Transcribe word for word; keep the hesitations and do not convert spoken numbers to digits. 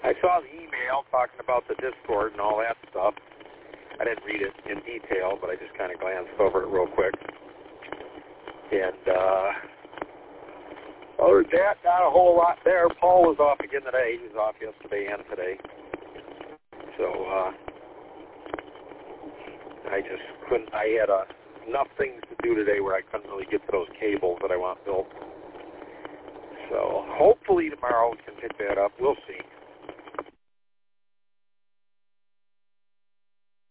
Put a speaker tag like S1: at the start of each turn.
S1: I saw the email talking about the Discord and all that stuff. I didn't read it in detail, but I just kind of glanced over it real quick. And uh, other than that, not a whole lot there. Paul was off again today. He was off yesterday and today. So uh, I just couldn't, I had uh, enough things to do today where I couldn't really get to those cables that I want built. So hopefully tomorrow we can pick that up. We'll see.